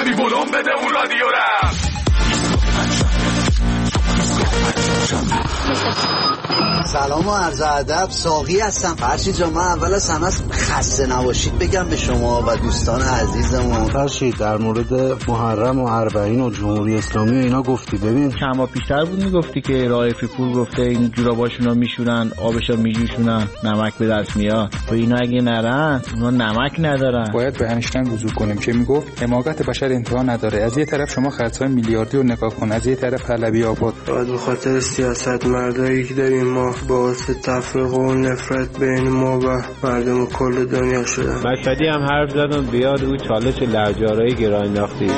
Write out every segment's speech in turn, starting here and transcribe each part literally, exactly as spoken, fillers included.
ببی بلوم بده اون رادیو را. سلام و عرض ادب، ساقی هستم. فرشید جان، من اول از همه خسته نباشید بگم به شما و دوستان عزیزمون. فرشید در مورد محرم و اربعین و جمهوری اسلامی و اینا گفتی. ببین چند ماه پیشتر بود میگفتی که رائفی پور گفته این جوراباشونو میشورن، آبشو میجوشونن، نمک به دست میاد. و اینا اگه نرن اونا نمک ندارن. باید به انیشتین رجوع کنیم که میگفت حماقت بشر انتها نداره. از یه طرف شما خرج‌های میلیاردی رو نگاه کن، از یه طرف پهلوی آباد. باید به خاطر سیاست مردایی که داریم ما باعث تفرقه و نفرت بین ما و مردم کل دنیا شدن. مشهدی هم حرف زدن بیاد او چالش لهجه‌آرای گرانداختی.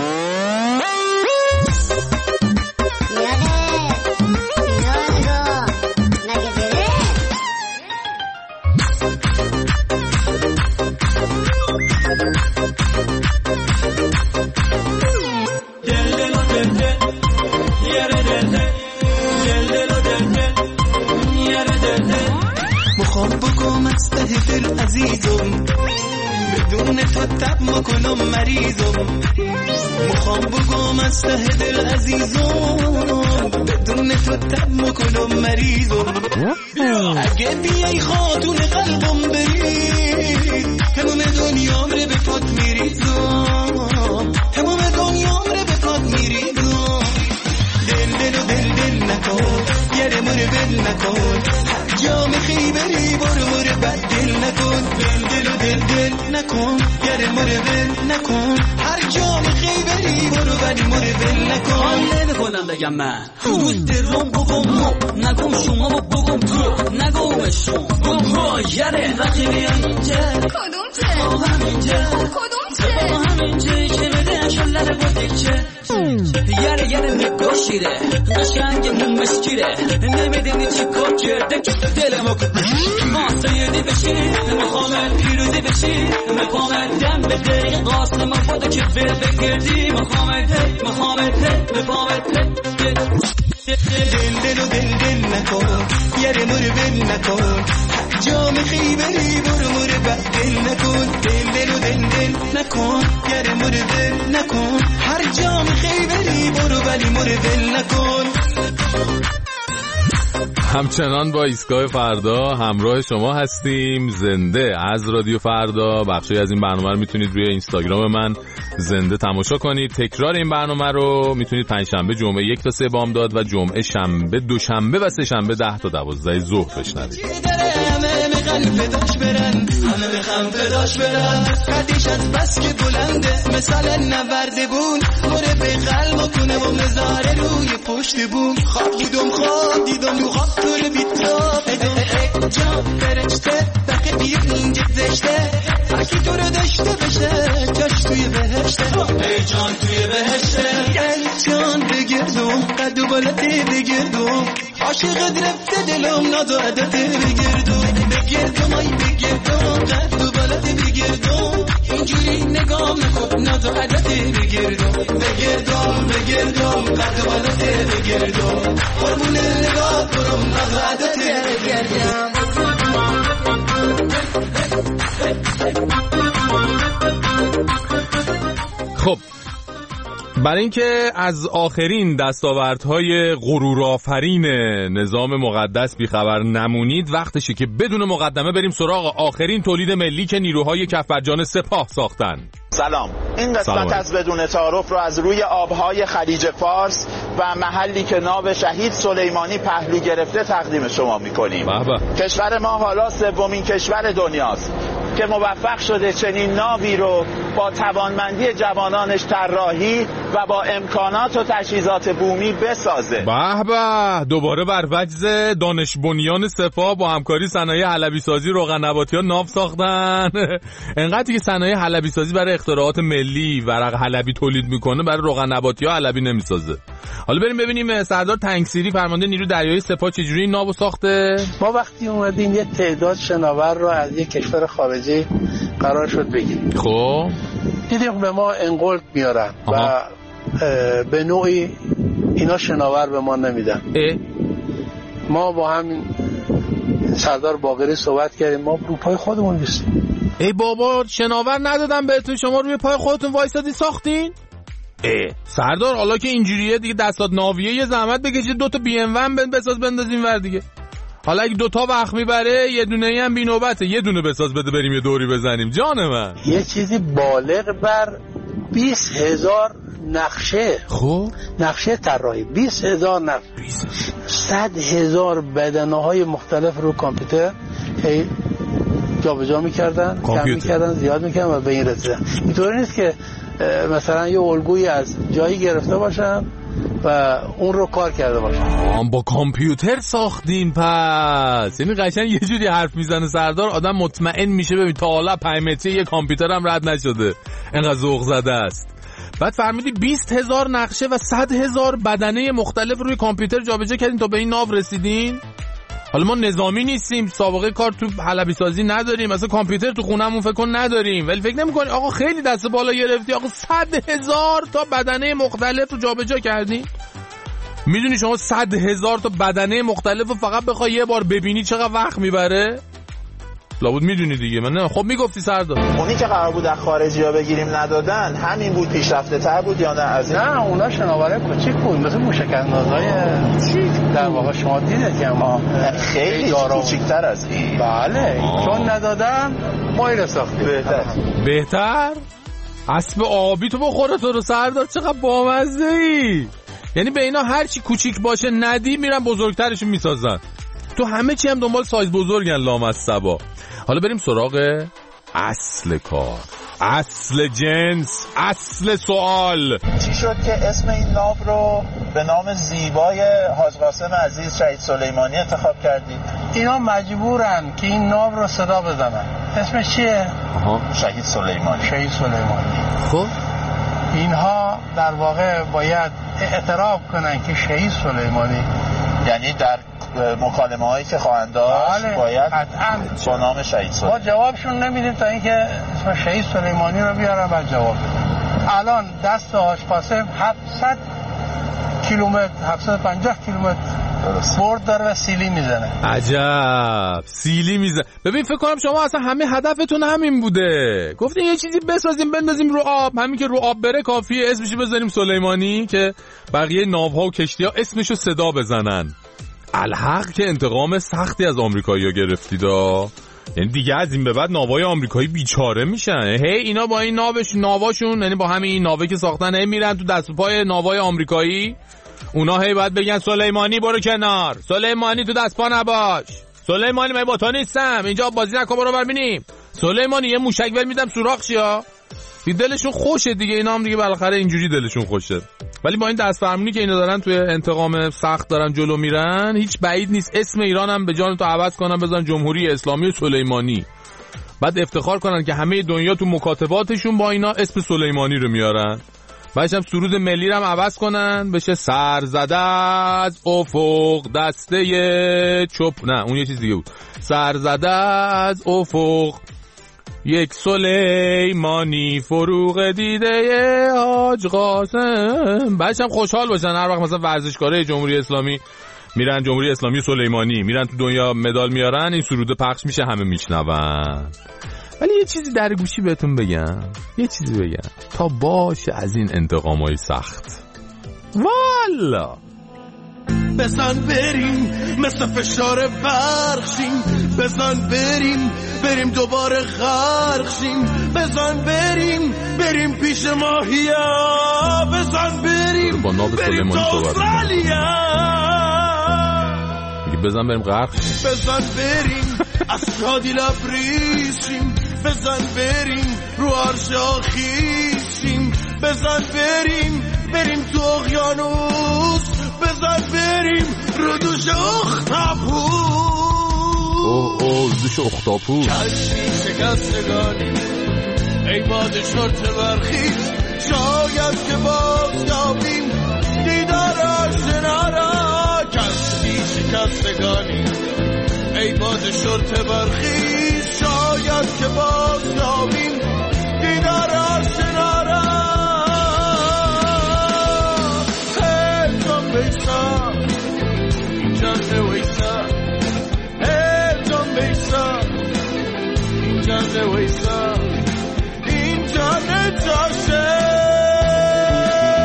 عزیزم بدون تو تب میکنم مریضم. میخوام بگم از ته دل عزیزم بدون تو تب میکنم مریضم. اگه بیای خاتون قلبم بری تمام دنیام رو به پات میریزم. تمام دنیام رو به پات میریزم. دل دل و دل دل نکن یه مر بل نکن. جا میخی بری برو مر بد دل نکن. دل دل و دل دل نکن یه مر بل نکن. هر جا میخی بری برو ولی مر بل نکن. آن نمیکنم بگم من دوست روم بگم مو نگم شما و بگم تو نگم شما بگم ها یره وقتی بیان اینجا. کدوم چه؟ با همینجا. کدوم چه؟ با همینجا که بده اشالله رو بودیچه یره یره نگاشیره قشنگمون مسکیره نمیدونی چی کار کرده که دل ما ما سیدی بشی میخوام پیروزی بشی میخوام دم بده قاسم ما بوده که بر بگردی میخوام میخوام میخوام دل دل و دل دل نکن یره مر بل نکن. جا میخی بری برو مر بد دل نکن. دل دل و دل دل نکن یره مر بل نکن. هر جا میخی بری برو ولی مر بل نکن. همچنان با ایستگاه فردا همراه شما هستیم. زنده از رادیو فردا. بخشی از این برنامه رو میتونید روی اینستاگرام من زنده تماشا کنید. تکرار این برنامه رو میتونید پنجشنبه جمعه یک تا سه بامداد و جمعه شنبه دوشنبه و سه شنبه ده تا دوازده ظهر بشنوید. فداش برن همه میخوام فداش برن. قدیش از بس که بلنده مثلا نورده بون مره به قلب کنه و مزاره روی پشت بون. خواب دیدم خواب دیدم تو خواب تو رو بیتاب ادم جان فرشته بقیه بیر اینجا زشته اکی تو رو داشته بشه جاش توی بهشته. ای جان توی بهشته ای جان بگردم قد و بالته بگردم عاشقت رفته دلم ندارده بگردم بگردم ای بگردم قد و بالته بگردم اینجوری نگاه نکن ندارده بگردم بگردم بگردم قد و بالته بگردم قربون نگاه کنم ندارده بگردم. خب برای اینکه از آخرین دستاوردهای غرورآفرین نظام مقدس بیخبر نمونید وقتشه که بدون مقدمه بریم سراغ آخرین تولید ملی که نیروهای کفرجان سپاه ساختن. سلام. این قسمت از بدون تعارف رو از روی آبهای خلیج فارس و محلی که ناو شهید سلیمانی پهلو گرفته تقدیم شما می‌کنیم. کشور ما حالا سومین کشور دنیاست که موفق شده چنین ناوی رو با توانمندی جوانانش طراحی و با امکانات و تجهیزات بومی بسازه. به به، دوباره بر وجز دانش بنیان سپاه با همکاری صنایع حلبی سازی روغن نباتی‌ها ناو ساختن. انقدر که صنایع حلبی سازی برای اختراعات ملی ورق حلبی تولید میکنه برای روغن نباتی‌ها حلبی نمیسازه. حالا بریم ببینیم سردار تنگسیری فرمانده نیروی دریایی سپاه چجوری این ناو ساخته. ما وقتی اومدیم یه تعداد شناور رو از یک کشور خارجی قرار شد بگیریم. خب دیدیم به ما انقلت میارن و به نوعی اینا شناور به ما نمیدن. ما با همین سردار باقری صحبت کردیم، ما رو پای خودمون نیستیم. ای بابا، شناور ندادن بهتون، شما روی پای خودتون وایسادی ساختین؟ اه سردار حالا که اینجوریه دیگه دستات ناویه یه زحمت بکشید دو تا بی ام و بساز بندازیم ور دیگه. حالا اگه دوتا وقت میبره یه دونه ای هم بی نوبته، یه دونه بساز بده بریم یه دوری بزنیم. جان من یه چیزی بالغ بر بیست هزار نقشه، خب نقشه طراحی بیست هزار نقشه، صد هزار بدنه های مختلف رو کامپیوتر هی جابجا میکردن، کم میکردن، زیاد میکردن و به این رسیدن. اینطوری نیست که مثلا یه الگویی از جایی گرفته باشن و اون رو کار کرده باشن. با کامپیوتر ساختین پس. یعنی قشنگ یه جوری حرف میزنه سردار آدم مطمئن میشه ببین تا حالا پنج متری یه کامپیوتر هم رد نشده، انقدر ذوق زده است. بعد فرمودی بیست هزار نقشه و صد هزار بدنه مختلف روی کامپیوتر جابجا کردین تا به این ناو رسیدین. حالا ما نظامی نیستیم، سابقه کار تو حلبی سازی نداریم، مثلا کامپیوتر تو خونمون فکر کن نداریم، ولی فکر نمی‌کنی آقا خیلی دست بالا گرفتی آقا صد هزار تا بدنه مختلف رو جابجا کردین؟ میدونی شما صد هزار تا بدنه مختلف رو فقط بخوای یه بار ببینی چقدر وقت میبره؟ لابد میدونی دیگه. من نه خب میگفتی سردار اونی که قرار بود از خارجی‌ها بگیریم ندادن همین بود، پیشرفته تر بود یا نه؟ از این نه اونا شناوره کوچیک بود مثل موشک‌اندازای در واقع شما دیدید که ما خیلی کوچیک‌تر از این. بله آه. چون ندادن ما این ساختیم. بهتر بهتر اسب آبی تو بخوره تو رو سردار. چقدر بامزه‌ای. یعنی به اینا هر چی کوچیک باشه ندی میرن بزرگترشو میسازن. تو همه چی هم دنبال سایز بزرگن لامصبا. حالا بریم سراغ اصل کار، اصل جنس، اصل سوال. چی شد که اسم این ناو رو به نام زیبای حاج قاسم عزیز شهید سلیمانی انتخاب کردید؟ اینا مجبورن که این ناو رو صدا بزنن. اسمش چیه؟ آها شهید سلیمانی. شهید سلیمانی. خب اینها در واقع باید اعتراف کنن که شهید سلیمانی، یعنی در مکالمه هایی که خواهند داشت بله، باید با نام شهید سلیمانی. ما جوابشون نمیدیم تا اینکه اسم شهید سلیمانی رو بیارن و جواب بدن. الان دست حاج قاسم هفتصد کیلومتر هفتصد و پنجاه کیلومتر برد داره و سیلی میزنه. عجب سیلی میزنه. ببین فکر کنم شما اصلا همه هدفتون همین بوده، گفتین یه چیزی بسازیم بندازیم رو آب، همین که رو آب بره کافیه اسمشو بذاریم سلیمانی که بقیه ناوها و کشتی‌ها اسمشو صدا بزنن. الحق که انتقام سختی از آمریکایی‌ها گرفتیدا. یعنی دیگه از این به بعد ناوهای آمریکایی بیچاره میشن. هی اینا با این ناوش ناواشون، یعنی با همین این ناوی که ساختن هی میرن تو دست و پای ناوهای آمریکایی. اونا هی باید بگن سلیمانی برو کنار، سلیمانی تو دست پا نباش، سلیمانی من با تو نیستم اینجا بازی نکن برو بربینیم، سلیمانی یه موشک ول میدم سوراخ شیا. دلشون خوشه دیگه، اینا هم دیگه بالاخره اینجوری دلشون خوشه. ولی با این دست فرمونی که اینا دارن توی انتقام سخت دارن جلو میرن، هیچ بعید نیست اسم ایران هم به جان تو عوض کنن بزنن جمهوری اسلامی سلیمانی، بعد افتخار کنن که همه دنیا تو مکاتباتشون با اینا اسم سلیمانی رو میارن. بعدش هم سرود ملی رو هم عوض کنن بشه سر زده از افق دسته چپ، نه اون یه چیز دیگه بود، سر زده از افق یک سلیمانی فروغ دیده حاج قاسم. بعدش هم خوشحال باشن هر وقت مثلا ورزشکارای جمهوری اسلامی میرن جمهوری اسلامی سلیمانی میرن تو دنیا مدال میارن، این سرود پخش میشه همه میشنون. ولی یه چیزی در گوشی بهتون بگم، یه چیزی بگم تا باشه از این انتقامای سخت والا بزن بریم مثل فشار برخشیم، بزن بریم بریم دوباره غرقشیم، بزن بریم بریم پیش ماهیا، بزن بریم با ناب بریم تا استرالیا، بزن بریم غرق، بزن بریم از شادی لبریزیم، بزن بریم رو عرش آخیزیم، بزن بریم بریم تو اقیانوس، بزن بریم رو دوش اختاپوس. اوه اوه دوش اختاپوس کشتی شکستگانی ای باد شرط برخیز، شاید که باز یابیم دیدار آشنا را. کشتی شکستگانی ای باد شرط برخیز، شاید که باز یابیم دیدار آشنا را. بیسا اینجا نویسا، هیچان بیسا اینجا نویسا، اینجا نجاشه.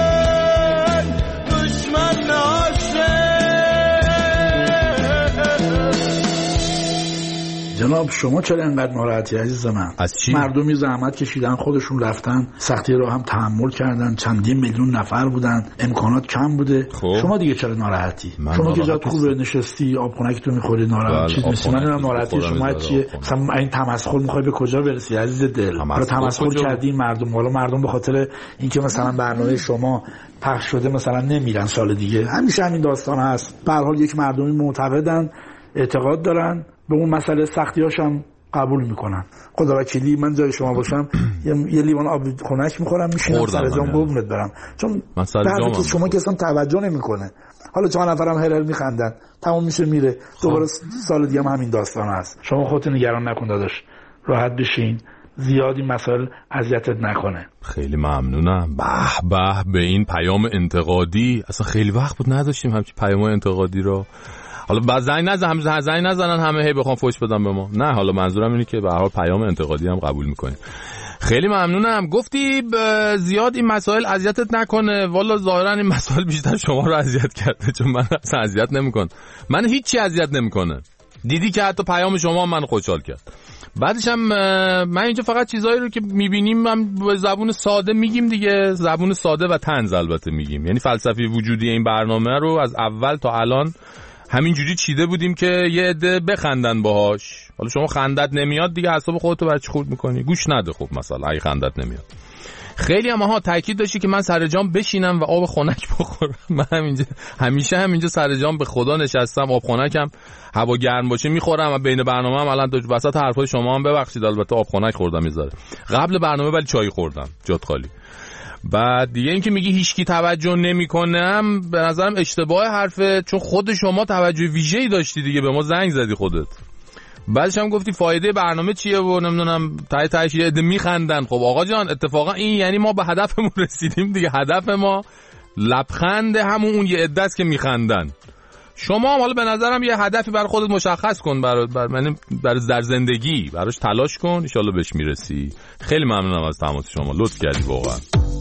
جناب شما چرا انقدر ناراحتی عزیز من؟ از چی؟ مردمی زحمت کشیدن، خودشون رفتن، سختی رو هم تحمل کردن، چندین میلیون نفر بودن، امکانات کم بوده. خوب. شما دیگه چرا ناراحتی؟ شما که جات خوبه نشستی، آب خنکتو میخوری، ناراحت چیز نیست. من ناراحتی شما چیه؟ مثلا این تمسخر میخوای به کجا برسی عزیز دل؟ حالا تمسخر کردی مردم، حالا مردم به خاطر اینکه مثلا برنامه شما پخش شده مثلا نمیرن سال دیگه. همیشه همین داستان هست. به هر حال یک مردمی معتقدن، اعتقاد دارن، به اون مسئله سختیاشم قبول میکنن. خدا وکیلی من جای شما باشم یه لیوان آب خنک میخورم میشینم سر جام قربونت برم، چون بعضی که شما که اصلا توجه نمیکنه. حالا چند نفرم هرر میخندن، تموم میشه میره. دوباره سال دیگه هم همین داستان هست. شما خودت نگران نکن داداش، راحت بشین، زیادی مسائل اذیتت نکنه. خیلی ممنونم. به به به این پیام انتقادی، اصلا خیلی وقت بود نداشتیم همچین پیام انتقادی رو. حالا بعد زنگ نزنن هم زنگ نزنن همه هی بخوام فوش بدم به ما. نه، حالا منظورم اینه که به هر حال پیام انتقادی هم قبول میکنیم. خیلی ممنونم. گفتی زیاد این مسائل اذیتت نکنه. والا ظاهرا این مسائل بیشتر شما رو اذیت کرده، چون من اصلا اذیت نمیکنه. من هیچی اذیت نمیکنه. دیدی که حتی پیام شما من خوشحال کرد. بعدش هم من اینجا فقط چیزایی رو که میبینیم من به زبون ساده میگیم دیگه، زبون ساده و طنز البته میگیم. یعنی فلسفه وجودی این برنامه رو از اول تا الان همینجوری چیده بودیم که یه عده بخندن باهاش. حالا شما خندت نمیاد دیگه، اعصاب خودتو برچ خورد میکنی، گوش نده. خب مثلا اگه خندت نمیاد، خیلی هم ها تاکید داشتی که من سر جام بشینم و آب خنک بخورم. من همینجا همیشه همینجا سر جام به خدا نشستم، آب خنکم هوا گرم باشه میخورم و بین برنامه هم الان وسط حرفای شما هم ببخشید البته آب خنک خوردم میذاره. قبل برنامه ولی چای خوردم جات خالی. بعد دیگه این که میگی هیچکی توجه نمیکنم، به نظرم اشتباه حرفه، چون خود شما توجه ویژه‌ای داشتی دیگه، به ما زنگ زدی خودت. بعدش هم گفتی فایده برنامه چیه و نمیدونم تای تایش یه عده میخندن. خب آقا جان اتفاقا این یعنی ما به هدفمون رسیدیم دیگه. هدف ما لبخند همون اون یه عده است که میخندن. شما هم حالا به نظرم یه هدفی برای خودت مشخص کن، برای بر من برای در زندگی براش تلاش کن، ان شاءالله بهش میرسی. خیلی ممنونم از تماس شما، لطف کردی واقعا.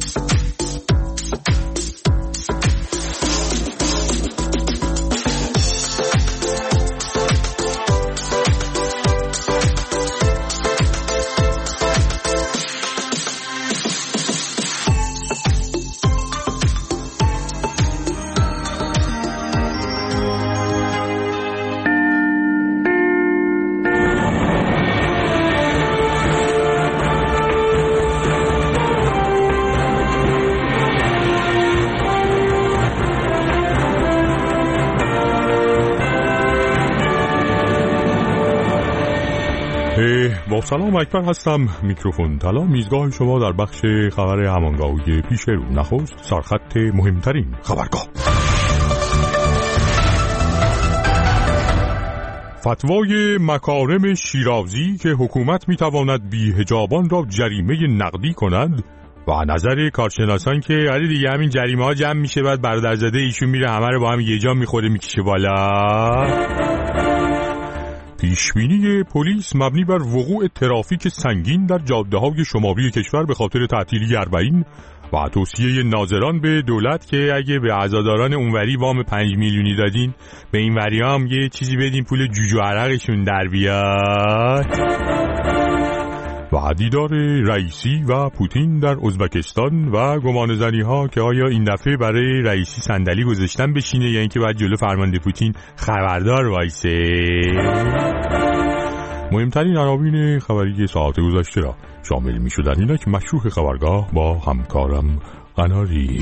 با سلام اکبر هستم، میکروفون طلا، میزگاه شما در بخش خبر همانگاهی پیش رو. نخست سرخط مهمترین خبرگاه. فتوای مکارم شیرازی که حکومت میتواند بی‌حجابان را جریمه نقدی کند و نظر کارشناسان که علی دیگه همین جریمه ها جمع میشه، بعد برادرزاده ایشون میره همه رو با هم یه جا میخوره میکشه بالا. پیشبینی پلیس مبنی بر وقوع ترافیک سنگین در جاده‌های شمالی کشور به خاطر تعطیلی اربعین و توصیه ناظران به دولت که اگه به عزاداران اونوری وام پنج میلیونی دادین، به این وری هم یه چیزی بدین پول جوجو عرقشون در بیاد. و دیدار رئیسی و پوتین در ازبکستان و گمانه‌زنی ها که آیا این دفعه برای رئیسی صندلی گذاشتن بشینه یا اینکه بعد جلو فرمانده پوتین خبردار وایسه. مهمترین عناوین خبری ساعت گذشته را شامل می شدن اینا که مشروع خبرگاه با همکارم قناری.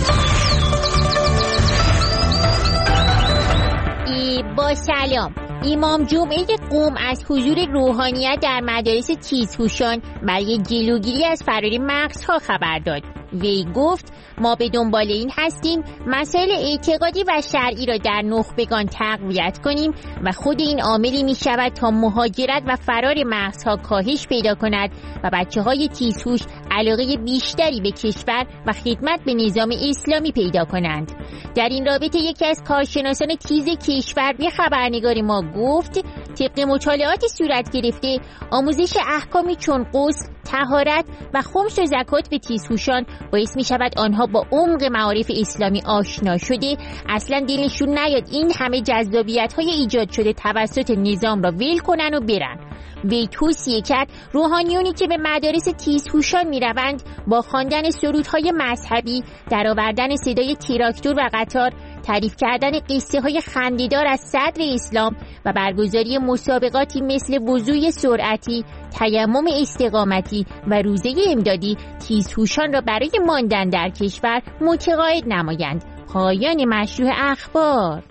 با سلام. امام جمعه قم از حضور روحانیت در مدارس تیزهوشان برای جلوگیری از فرار مغزها خبر داد. وی گفت ما به دنبال این هستیم مسائل اعتقادی و شرعی را در نخبگان تقویت کنیم و خود این عاملی می شود تا مهاجرت و فرار مغزها کاهش پیدا کند و بچه های تیزهوش علاقه بیشتری به کشور و خدمت به نظام اسلامی پیدا کنند. در این رابطه یکی از کارشناسان تیز کشور به خبرنگار ما گفت طبق مطالعات صورت گرفته آموزش احکامی چون غسل، طهارت و خمس و زکات به تیزهوشان باعث می شود آنها با عمق معارف اسلامی آشنا شده اصلا دلشون نیاد این همه جذابیت های ایجاد شده توسط نظام را ول کنن و برن. وی توصیه کرد روحانیونی که به مدارس تیزهوشان می روند با خواندن سرودهای مذهبی، درآوردن صدای تراکتور و قطار، تعریف کردن قصه های خنده‌دار از صدر اسلام و برگزاری مسابقاتی مثل وضوی سرعتی، تیمم استقامتی و روزه امدادی تیزهوشان را برای ماندن در کشور متقاعد نمایند. پایان مشروع اخبار.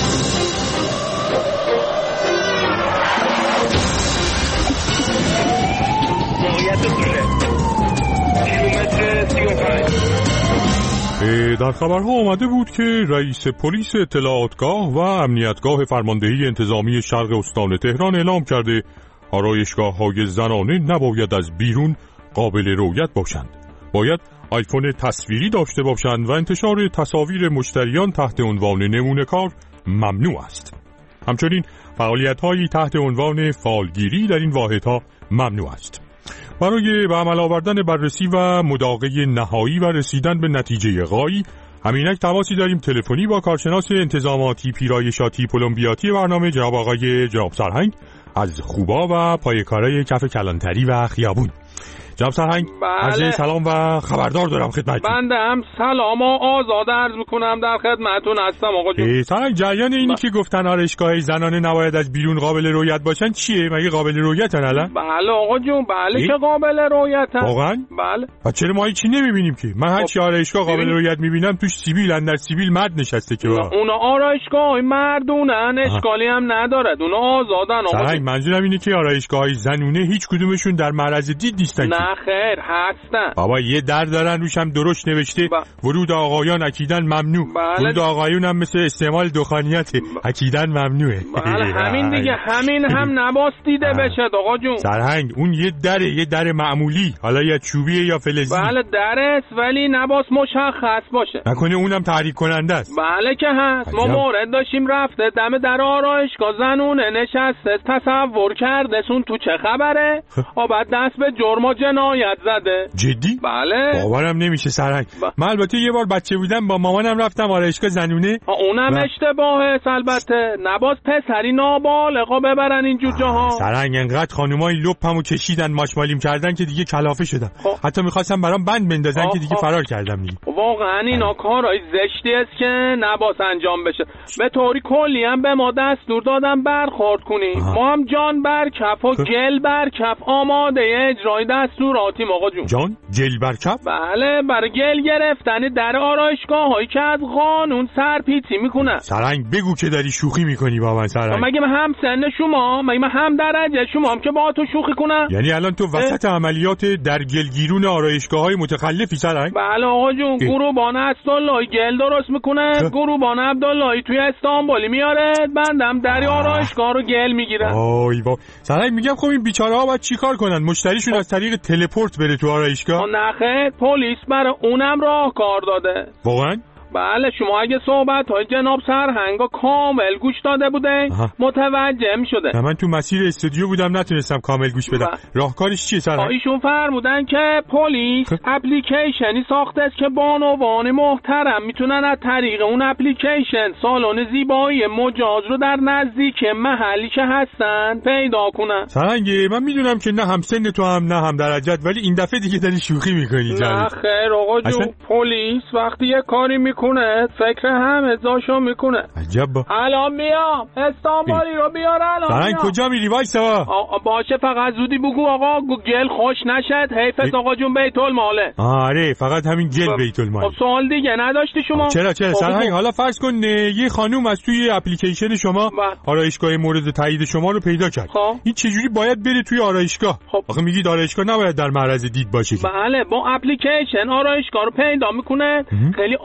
در خبرها آمده بود که رئیس پلیس اطلاعاتگاه و امنیتگاه فرماندهی انتظامی شرق استان تهران اعلام کرده آرایشگاه‌های زنانه نباید از بیرون قابل رؤیت باشند. باید آیفون تصویری داشته باشند و انتشار تصاویر مشتریان تحت عنوان نمونه کار ممنوع است. همچنین فعالیت‌هایی تحت عنوان فالگیری در این واحدها ممنوع است. برای به عمل آوردن بررسی و مداقه نهایی و رسیدن به نتیجه غایی همینک تماسی داریم تلفنی با کارشناس انتظاماتی پیرایشاتی پلمبیاتی برنامه جناب آقای جناب سرهنگ از خوبا و پایه‌کارای کف کلانتری و خیابون. جناب سرهنگ عرض سلام و خبردار دارم خدمتتون. بنده هم سلام و آزاد عرض میکنم در خدمتتون هستم آقا جون. سرهنگ جریان اینی ب... که گفتن آرایشگاه زنانه نباید از بیرون قابل رؤیت باشن چیه؟ مگه قابل رؤیتن الان؟ بله آقا جون بله که قابل رؤیتن. واقعا؟ بله. و چرا ما هیچی نمیبینیم که؟ من هر چی آرایشگاه قابل رؤیت میبینم توش سیبیل اندر سیبیل مرد نشسته که با. اونا آرایشگاه مردونن اشکالی هم نداره. اونا آزادن آقا. سرهنگ منظورم اینه که آرایشگاه زنونه هیچ کدومشون در معرض دید نیستن. نه خیر هستن. بابا یه در دارن روشم درشت نوشته ب... ورود آقایان اکیدن ممنوع. بله. ورود آقایون هم مثل استعمال دخانیاته ب... اکیدن ممنوعه. بله همین دیگه همین هم نباس دیده بشه آقا جون. سرهنگ اون یه دره یه در معمولی حالا یا چوبیه یا فلزی. بله دره ولی نباس مشخص باشه. نکنه اونم تحریک کننده است. بله که هست. ما مورد داشتیم رفته دم در آرایشگاه زنونه نشسته تصور کرده سون تو چه خبره؟ آ بعد دست به جرم و جنایت زده. جدی؟ بله. باورم نمیشه سرهنگ. ب... من البته یه بار بچه بودم با مامانم رفتم آرایشگاه زنونه. اونم و... اشتباهه البته. نباز پسری نابالغا ببرن اینجور جاها. سرهنگ انقدر خانومای لپمو کشیدن ماچمالیم کردن که دیگه کلافه شدم. خب. حتی می‌خواستم برام بند بندازن که دیگه فرار کردم دیگه. واقعا اینا کارهای زشتی است که نباز انجام بشه. به طوری کلی هم به ما دستور دادن برخورد کنیم. ما هم جان بر کف و گل بر کف آماده اجرای دستوراتیم آقا جون. جان گل بر کف؟ بله برای گل گرفتن در آرایشگاه‌هایی که از قانون سرپیچی میکنن. سرهنگ بگو که داری شوخی میکنی با من سرهنگ. مگه من هم سن شما مگه من هم درجه شما هم که با تو شوخی کنم؟ یعنی الان تو وسط اه؟ عملیات در گلگیرون آرایشگاه‌های متخلفی سرهنگ؟ بله آقا جون گروبان عبدالله گل درست میکنه گروبان عبدالله توی استانبولی میاره بندم در آرایشگاه رو گل میگیره. آی با سرهنگ میگم خب این بیچاره‌ها باید چیکار کنن؟ مشتریشون از طریق تلپورت بره تو آرایشگاه؟ نخیر پلیس برای اونم راهکار داده. واقعا؟ بله شما اگه صحبت های جناب سرهنگا کامل گوش داده بوده متوجه می شده. من تو مسیر استودیو بودم نتونستم کامل گوش بدم. راهکارش چیه سرهنگ؟ ایشون فرمودن که پلیس اپلیکیشنی ساخته است که بانوان محترم میتونن از طریق اون اپلیکیشن سالن زیبایی مجاز رو در نزدیک محلی که هستن پیدا کنن. سرهنگ من میدونم که نه هم سن تو هم نه هم درجت ولی این دفعه دیگه داری شوخی میکنی. نه خیر آقا جون پلیس وقتی یه کاری میکنه فکر همه جاشو میکنه. عجب. الان میام استانبولی رو بیار الان. سرهنگ کجا میری وایسا؟ باشه فقط زودی بگو آقا گل خوش نشد حیفت آقا جون بیت الماله. آره فقط همین گل بیت المال. خب سوال دیگه نداشتی شما؟ چرا چرا سرهنگ حالا فرض کن یه خانوم از توی اپلیکیشن شما آرایشگاه مورد تایید شما رو پیدا کرد. خب این چجوری باید بره توی آرایشگاه؟ خب آخه میگی آرایشگاه نباید در معرض دید باشه. بله با اپلیکیشن آرایشگاه رو پیدا میکنه خیلی آروم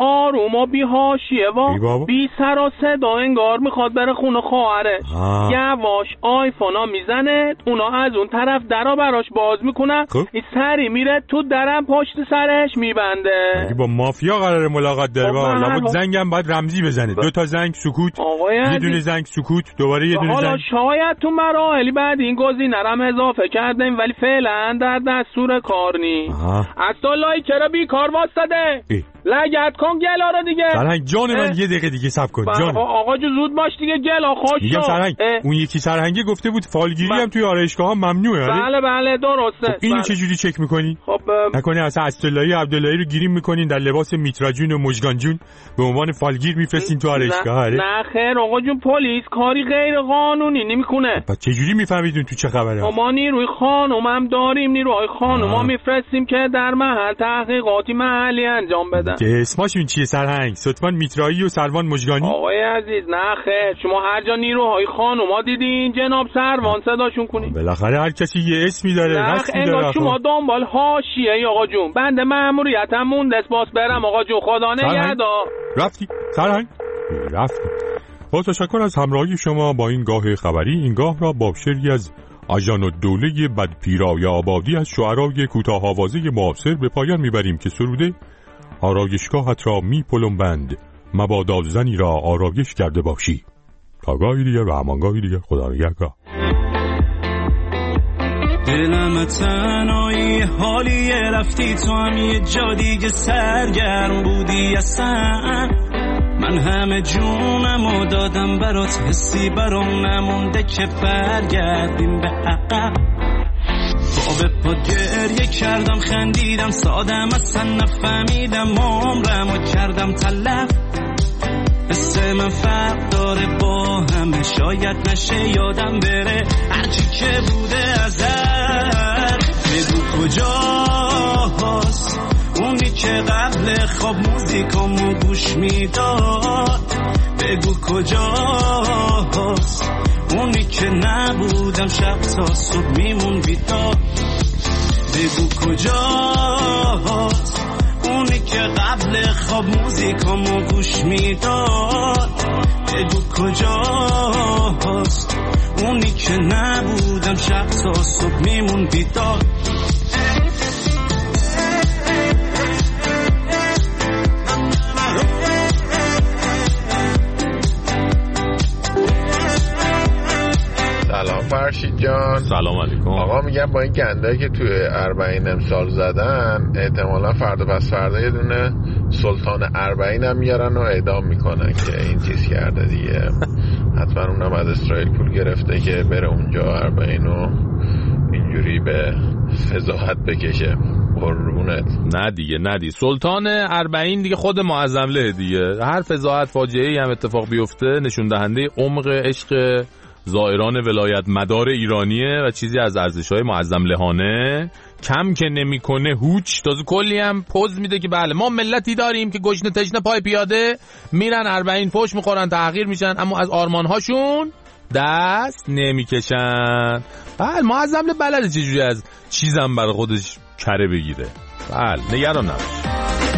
ما بی حاشیه و بی سر و صدا انگار میخواد بره خونه خواهرش. یواش آیفونا میزنه، اونا از اون طرف درا براش باز میکنن، این سری میره تو درم پشت سرش میبنده. مگه با مافیا قراره ملاقات داره؟ لابد زنگم باید رمزی بزنه. دو تا زنگ سکوت، یه دونه زنگ سکوت، دوباره یه دونه زنگ. حالا شاید تو مراحلی بعد این گزینه رو اضافه کردیم ولی فعلا در دستور کار نی. عبدالله چرا بیکار واسطه؟ لگت کن گلا رو دیگه. سرهنگ جان من یه دقیقه دیگه صبر کن جان. آقا جو زود باش دیگه گلا خوش شو. میگم سرهنگ اون یکی سرهنگی گفته بود فالگیری هم توی آرایشگاه ها ممنوعه. بله بله درسته. خب اینو چه جوری چک میکنی؟ خب نکنه اصلا عبداللهی عبداللهی رو گیریم میکنین در لباس میتراجون و مژگانجون به عنوان فالگیر میفرستین تو آرایشگاه؟ نه خیر آقا جون پلیس کاری غیر قانونی نمیکنه. بعد چه جوری میفهمیدین تو چه خبره؟ ما نیروی خانومم داریم، نیروی خانوما میفرستیم که در محل تحقیقاتی محلی انجام بدن. اسمشون چیه سرهنگ؟ ستمان میترایی و سروان مژگانی؟ آقای عزیز نه خیر، شما هر جا نیروهای خانوما دیدین جناب سروان صداشون کنین. بالاخره هر کسی یه اسمی داره، رسمی داره. شما دنبال حاشیه آقا جون. بنده مأموریتم مونده باس برم آقا جون. خدا نگهدار. رفتی سرهنگ؟ رفتی. با تشکر از همراهی شما با این گاه خبری. این گاه را با شعری از آژان الدوله بدپیرای آبادی از شعرای کوتاه آوازه معاصر به پایان میبریم که سروده آرایشگاهت را می پلمبند مبادا زنی را آرایش کرده باشی. تا گاهی دیگر و همانگاهی دیگر، خدا نگهدار. دلم تنهایی حالی رفتی تو هم یه جا دیگه سرگرم بودی اصلا. من همه جونمو دادم برات، حسی برام نمونده که برگردیم به عقب. با به پا گریه کردم خندیدم سادم اصلا نفهمیدم عمرمو کردم تلف. حس من فرق داره با همه، شاید نشه یادم بره هرچی که بوده ازر. بگو کجاست اونی که قبل خواب موزیکامو گوش میداد؟ بگو کجاست اونی که نبودم شب تا صبح میمون بیدار؟ بگو کجاست اونی که قبل خواب موزیکامو گوش میداد؟ بگو کجاست اونی که نبودم شب تا صبح میمون بیدار؟ سلام فرشید جان. سلام علیکم. آقا میگم با این گندایی که توی اربعین امسال زدن احتمالا فردا پس فردا یه دونه سلطان اربعین هم میارن و اعدام میکنن که این چیز کرده دیگه. حتما اونم از اسرائیل پول گرفته که بره اونجا اربعین و اینجوری به فضاحت بکشه. قربونت. نه دیگه نه دیگه سلطان اربعین دیگه خود معظم له دیگه. هر فضاحت فاجعه‌ای هم اتفاق بیفته نشون دهنده عمق عشق زائران ولایت مدار ایرانیه و چیزی از ارزش‌های معظم لهانه کم که نمی‌کنه هوچ. تازه کلی هم پوز میده که بله ما ملتی داریم که گشنه تشنه پای پیاده میرن اربعین فوش میخورن تحقیر میشن اما از آرمان‌هاشون دست نمیکشن. بله معظم له بلده چجوری از چیزم برای خودش کره بگیره. بله نگران نباش.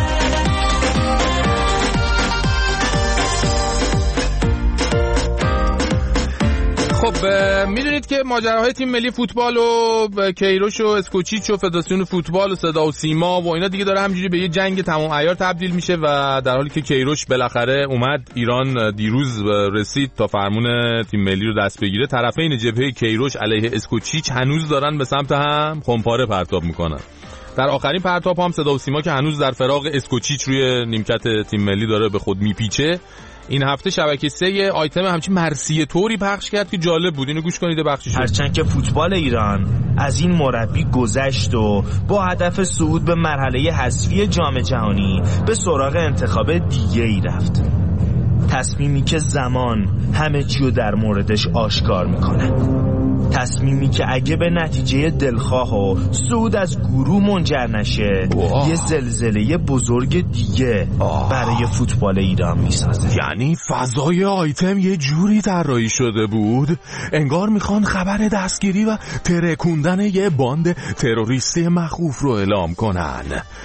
خب میدونید که ماجراهای تیم ملی فوتبال و کیروش و اسکوچیچ و فدراسیون فوتبال و صدا و سیما و اینا دیگه داره همینجوری به یه جنگ تمام عیار تبدیل میشه و در حالی که کیروش بالاخره اومد ایران دیروز رسید تا فرمون تیم ملی رو دست بگیره، طرفین جبهه کیروش علیه اسکوچیچ هنوز دارن به سمت هم خمپاره پرتاب میکنن. در آخرین پرتاب هم صدا و سیما که هنوز در فراق اسکوچیچ روی نیمکت تیم ملی داره به خود میپیچه، این هفته شبکه سه یه آیتم همچین مرثیه طوری پخش کرد که جالب بود. اینو گوش کنید بخشش. هرچند که فوتبال ایران از این مربی گذشت و با هدف صعود به مرحله حذفی جام جهانی به سراغ انتخاب دیگه ای رفت. تصمیمی که زمان همه چیو در موردش آشکار میکنه. تصمیمی که اگه به نتیجه دلخواه و صعود از گروه منجر نشه یه زلزله بزرگ دیگه آه. برای فوتبال ایران میسازه. یعنی فضای آیتم یه جوری طراحی شده بود انگار میخوان خبر دستگیری و ترکوندن یه باند تروریستی مخوف رو اعلام کنن.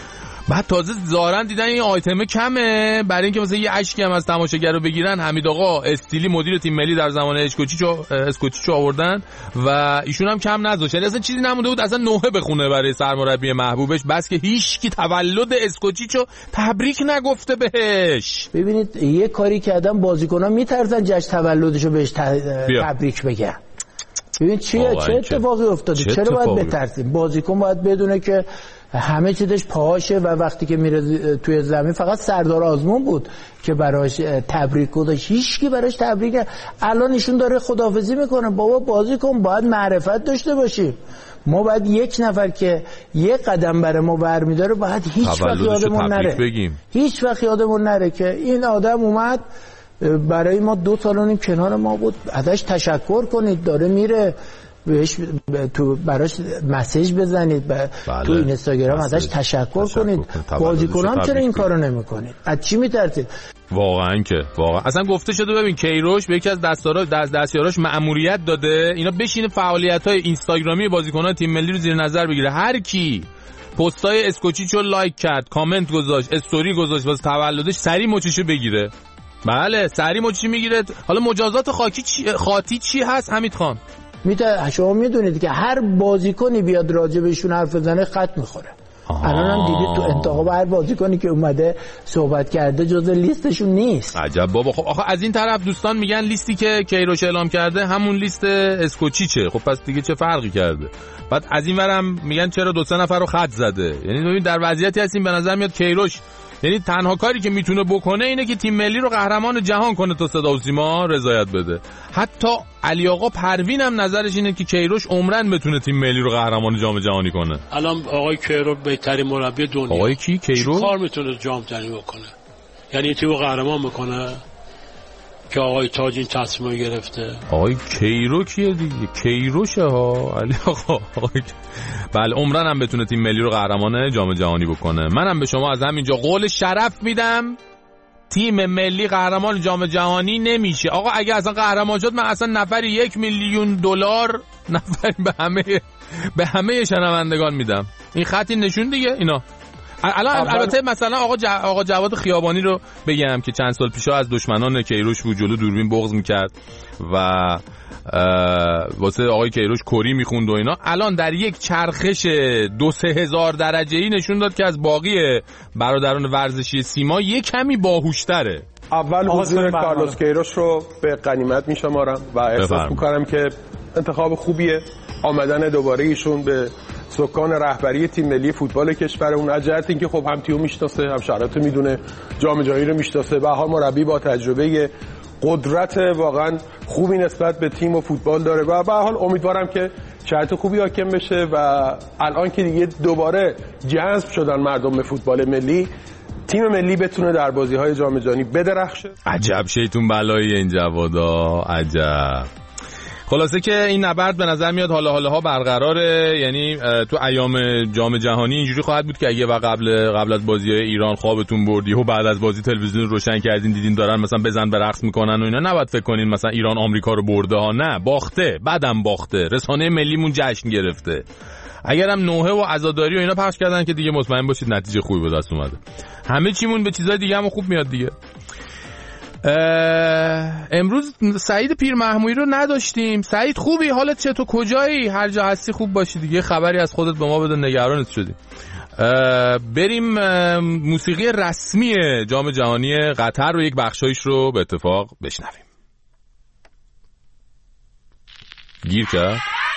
بعد تازه ظاهرا دیدن این آیتم کمه، برای اینکه مثلا یه اشکی هم از تماشاگر رو بگیرن، حمید آقا استیلی مدیر تیم ملی در زمان اسکوچیچو اسکوچیچو آوردن و ایشون هم کم نذاشت. یعنی اصلا چیزی نمونده بود اصلا نوحه بخونه برای سرمربی محبوبش، بس که هیچ کی تولد اسکوچیچو تبریک نگفته بهش. ببینید یه کاری کردن بازیکن‌ها میترسن جشن تولدشو بهش تبریک بگن. ببین چیه چه اتفاقی افتاده؟ چرا باید بترسیم؟ بازیکن باید بدونه که همه چیزش پاهاشه و وقتی که میره توی زمین فقط سردار آزمون بود که براش تبریک گذاشت، هیچ کی براش تبریک. الان ایشون داره خداحافظی میکنه. بابا بازیکن باید معرفت داشته باشیم. ما باید یک نفر که یک قدم برای ما برمیداره باید هیچ وقت یادمون نره بگیم. هیچ وقت یادمون نره که این آدم اومد برای ما دو سال و نیم کنار ما بود، ازش تشکر کنید، داره میره بهش تو براش مسیج بزنید، بله. تو اینستاگرام ازش تشکر, تشکر کنید. بازیکنان چرا این کارو نمیکنید؟ از چی میترسید؟ واقعا که واقعا اصلا گفته شده ببین کیروش به یکی از دستیاراش دست دستیاراش مأموریت داده اینا بشینه فعالیت‌های اینستاگرامی بازیکنان تیم ملی رو زیر نظر بگیره. هر کی پستای اسکوچیچو لایک کرد، کامنت گذاشت، استوری گذاشت واسه تولدش، سری مچشو بگیره. بله سری مچی میگیره. حالا مجازات خاکی چی خاطی چی هست حمید خان؟ میتونه شما میدونید که هر بازیکنی بیاد راجع بهشون حرف بزنه خط میخوره. الان هم دیدید تو انتخاب هر بازیکنی که اومده صحبت کرده جزء لیستشون نیست. عجب بابا. خب آخه از این طرف دوستان میگن لیستی که کیروش اعلام کرده همون لیست اسکوچیچه. خب پس دیگه چه فرقی کرده؟ بعد از این ورم میگن چرا دو سه نفر رو خط زده. یعنی ببین در وضعیتی هستیم به نظر میاد کیروش یعنی تنها کاری که میتونه بکنه اینه که تیم ملی رو قهرمان جهان کنه تا صدا و سیما رضایت بده. حتی علی آقا پروین هم نظرش اینه که کیروش عمرن بتونه تیم ملی رو قهرمان جام جهانی کنه. الان آقای کیروش بهترین مربی دنیا. آقای کی کیروش کار میتونه جام جهانی بکنه؟ یعنی تیمو قهرمان میکنه که آقای تاج این تصمیم گرفته. آقای کیروش کیه دیگه؟ کیروشه ها علی آقا. بله عمرن هم بتونه تیم ملی رو قهرمان جام جهانی بکنه. منم به شما از همینجا قول شرف میدم تیم ملی قهرمان جام جهانی نمیشه. آقا اگه اصلا قهرمان شد من اصلا نفری یک میلیون دلار نفری به همه به همه شنوندگان میدم. این خطی نشون دیگه اینا. الان البته مثلا آقا ج... آقا جواد خیابانی رو بگم که چند سال پیشا از دشمنان کیروش بود جلو دوربین بغض میکرد و واسه آقای کیروش کری میخوند و اینا. الان در یک چرخش دو سه هزار درجه ای نشون داد که از باقی برادران ورزشی سیما یک کمی باهوشتره. اول حضور کارلوس کیروش رو به غنیمت میشمارم و احساس میکنم که انتخاب خوبیه آمدن دوباره ایشون به سکان رهبری تیم ملی فوتبال کشورمون. از جهت اینکه خب هم تیمو میشناسه، هم شرایطو میدونه، جام جهانی رو میشناسه، به هر مربی با تجربه، قدرت واقعا خوبی نسبت به تیم و فوتبال داره و به هر حال امیدوارم که شرایط خوبی حاکم بشه و الان که دیگه دوباره جذب شدن مردم به فوتبال ملی، تیم ملی بتونه در بازی‌های جام جهانی بدرخشه. عجب شیطون بلایی این جوادا، عجب. خلاصه که این نبرد به نظر میاد حالا حالا ها برقراره. یعنی تو ایام جام جهانی اینجوری خواهد بود که اگه و قبل قبل از بازی‌های ایران خوابتون بردی و بعد از بازی تلویزیون روشن کردین دیدین دارن مثلا بزن به رقص میکنن و اینا، نباید فکر کنین مثلا ایران آمریکا رو برده ها. نه، باخته، بعدم باخته. رسانه ملیمون جشن گرفته. اگرم نوحه و عزاداری و اینا پخش کردن که دیگه مطمئن باشید نتیجه خوبی به دست اومده. همه چیمون به چیزای دیگه هم خوب میاد دیگه. امروز سعید پیر محمودی رو نداشتیم. سعید خوبی؟ حالت چطور؟ کجایی؟ هر جا هستی خوب باشی دیگه. خبری از خودت به ما بده، نگرانت شدیم. بریم موسیقی رسمی جام جهانی قطر رو یک بخشایش رو به اتفاق بشنویم. گیر کرد؟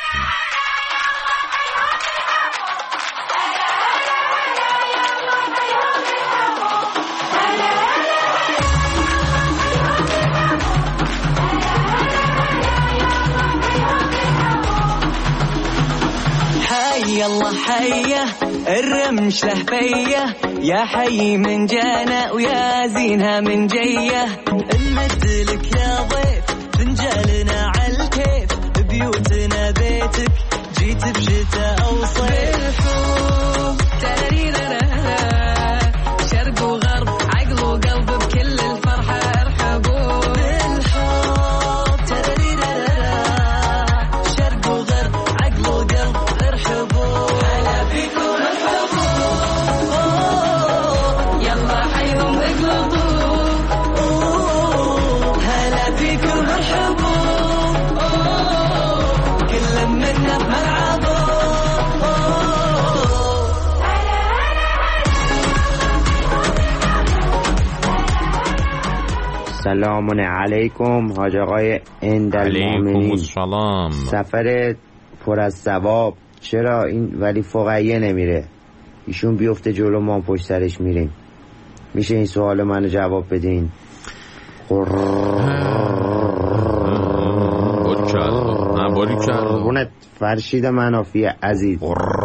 يلا حيه الرمش له فيه يا حي من جانا ويا زينها من جيه نمدلك يا ضيف فنجالنا عالكيف بيوتنا بيتك جيت بشتاء او صيف شرق وغرب عقل وقلب بكل الفرحه ارحبوا بالحب شرق وغرب عقل وقلب ارحبوا هلا بيكم ارحبوا سلام علیکم حاج آقای اندالمومنین. سلام. سفر پر از ثواب، چرا این ولی فقیه نمیره؟ ایشون بیفته جلو ما پشت سرش میریم. میشه این سوال منو جواب بدین؟ قربونت فرشید منافی عزیز.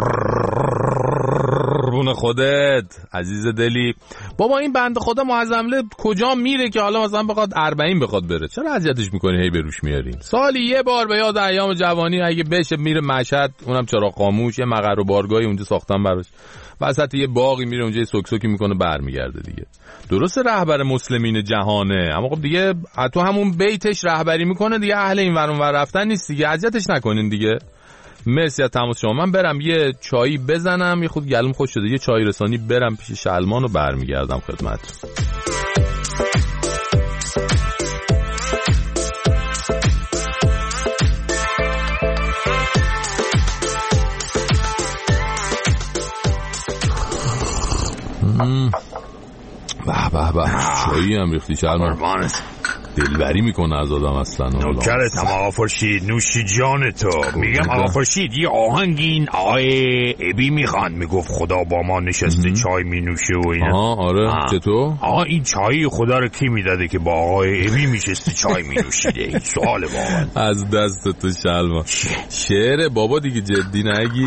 قربون خودت عزیز دلی. بابا این بنده خدا معظمله کجا میره که حالا مثلا بخواد اربعین بخواد بره؟ چرا اذیتش میکنی هی بروش میارین؟ سالی یه بار به یاد ایام جوانی اگه بشه میره مشهد، اونم چراغ خاموش، یه مقر و بارگاهی اونجا ساختن براش، وسط یه باقی میره اونجا سوکسوکی میکنه برمیگرده دیگه. درسته رهبر مسلمین جهانه، اما خب دیگه تو همون بیتش رهبری میکنه دیگه، اهل این ور اون ور رفتن نیست دیگه، اذیتش نکنین دیگه. مرسی از تماس شما. من برم یه چایی بزنم، یه خود گلوم خوش شده، یه چای رسانی برم پیش شلمان و برمیگردم خدمت. به به به چایی هم ریختی شلمان، دلبری میکنه از آدم اصلا. نوکرتم آقا فرشید، نوشی جان تو. میگم آقا فرشید یه آهنگ این آقای ابی میخوان، میگفت خدا با ما نشسته چای مینوشه و اینا. آها آره آه. چطور؟ آقا این چای خدا رو کی میداده که با آقای ابی میشسته چای مینوشیده؟ این سوال واقعا از دست تو شلما. شعر بابا دیگه، جدی نگی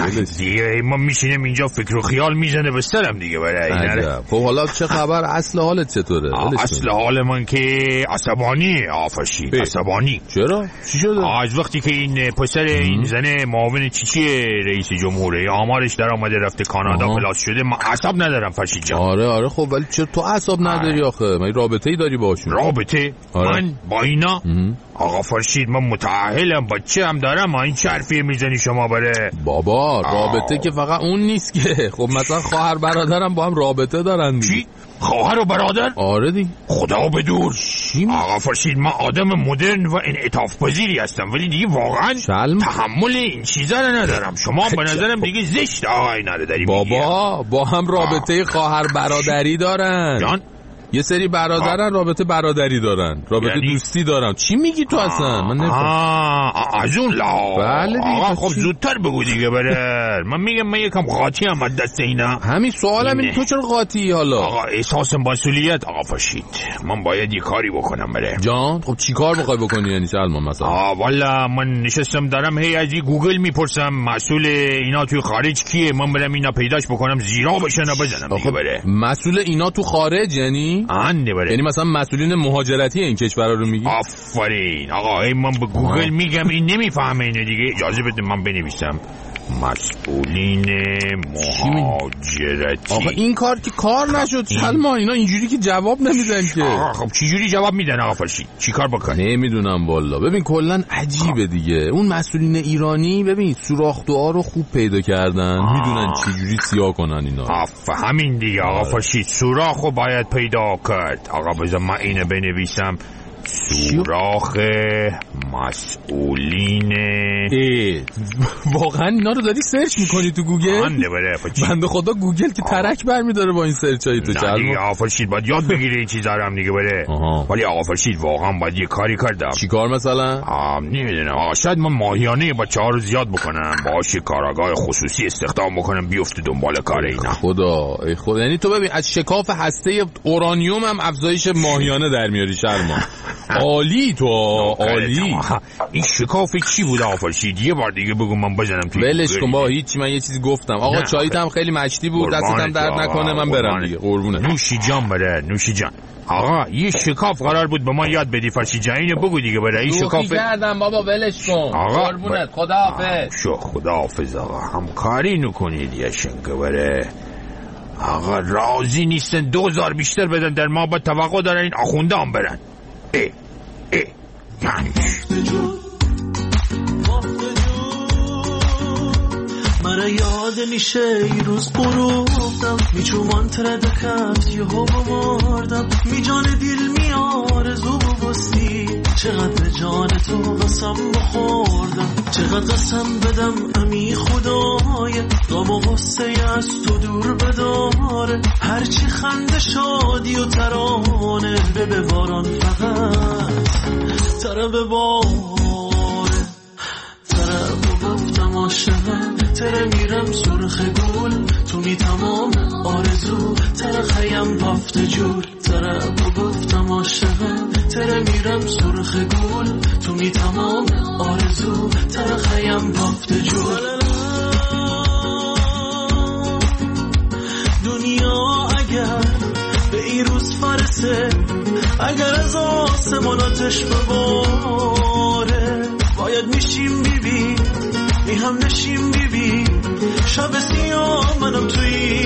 دیگه. ما میشینیم اینجا فکر و خیال میزنه به سرم دیگه برای این. خب حالا چه خبر؟ اصل حالت چطوره؟ اصل حال من که عصبانی آفشید. عصبانی. چرا؟ چی شده؟ از وقتی که این پسر این زنه معاون چیچی رئیس جمهوره آمارش در آمده رفته کانادا پلاس شده، ما عصب ندارم فرشید جان. آره آره خب ولی چرا تو عصب نداری آخه؟ من رابطه ای داری باشون؟ رابطه؟ آره. من با اینا آقا فرشید من متأهلم، بچه هم دارم. این چه حرفی میزنی شما بره؟ بابا رابطه که فقط اون نیست که، خب مثلا خواهر برادرم با هم رابطه دارن. چی؟ خواهر و برادر؟ آره دی. خدا بدور. آقا فرشید من آدم مدرن و انعطاف پذیری هستم، ولی دیگه واقعا شلم. تحمل این چیزا رو ندارم. شما به نظرم دیگه زشت آقا اینا رو داری. بابا با هم رابطه خواهر برادری دارن. جان یه سری برادرن رابطه برادری دارن، رابطه یعنی؟ دوستی دارن. چی میگی تو اصلا؟ من نفهم. از اون لا. بله آقا خب زودتر بگو دیگه بره. من میگم من یکم قاطی ام از دست اینا. همین سوالم این تو چرا قاطی حالا؟ آقا احساس مسئولیت آقا فرشید، من باید یه کاری بکنم بره. جان خب چی کار میخوای بکنی یعنی سلمان مثلا؟ آ والا من نشستم دارم هی از گوگل میپرسم مسئول اینا توی خارج کیه، من برم اینا پیداش بکنم زیرا بشن و بزنم دیگه بره. مسئول اینا تو خارج یعنی؟ آنده بره. یعنی مثلا مسئولین مهاجرتی این کشورا رو میگی؟ آفرین آقا. ای من به گوگل میگم این نمیفهمه اینو دیگه. اجازه بده من بنویسم مسئولین مهاجرتی. آقا این کار که کار نشد سلمان، اینا اینجوری که جواب نمیدن که. آقا خب چه جوری جواب میدن آقا فرشید؟ چیکار بکنه؟ نمیدونم والا. ببین کلا عجیبه دیگه. اون مسئولین ایرانی ببین سوراخ دعا رو خوب پیدا کردن، میدونن چه جوری سیاه کنن اینا. آف همین دیگه آقا فرشید، سوراخو باید پیدا کرد. آقا بذار من اینو بنویسم، سوراخ مسئولین. واقعا اینا رو داری سرچ میکنی تو گوگل؟ بنده بره بنده خدا گوگل که ترک برمیداره با این سرچ هایی تو. نه دیگه آقا فرشید باید یاد بگیره این چیزا رو هم دیگه بره. ولی آقا فرشید واقعا باید یه کاری کردم. چی کار مثلا؟ نمیدونم آقا، شاید من ماهیانه بچه ها رو زیاد بکنم، باهاش کاراگاه خصوصی استخدام بکنم بیفته دنبال کار اینا. خدا ای خدا. یعنی تو ببین از شکاف هسته اورانیوم هم افزایش ماهیانه در میاری شرما. عالی تو عالی. این شکاف چی بود آقا فرشید؟ یه بار دیگه بگو من بزنم توی ولش کن با هیچی. من یه چیزی گفتم آقا. چایت هم خیلی مشتی بود، دستتم درد نکنه. من برم دیگه قربونه. نوشی جان بره نوشی جان. آقا یه شکاف قرار بود به ما یاد بدی فرشید جان، اینو بگو دیگه بره. این شکاف کردم بابا ولش کن قربونت. خداحافظ. شو خداحافظ آقا. همکاری نکنید یه شنگه بره. آقا راضی نیستن دوزار بیشتر بدن در ما، با توقع دارن این آخونده هم برن. ای ای یعنی مرا تره یاد نیشه ای روز قروبدم میچومان تره دکت یه ها بماردم می جان دیل می آرزو بستی چقدر جان تو قسم بخوردم چقدر قسم بدم امی خدای غم و غصه از تو دور بداره هرچی خنده شادی و ترانه به بباران فقط تره بباره تره بگفتم عاشقم تره میرم سرخ گل تو می تمام آرزو تره خیم پافت جول تره بگفتم عاشقم تره میرم سرخ گل تو می تمام آرزو تره خیم پافت جول دنیا اگر به این روز فرسه اگر از آسماناتش بباره باید میشیم بیبی می هم نشیم بیبی شب سیاه منم توی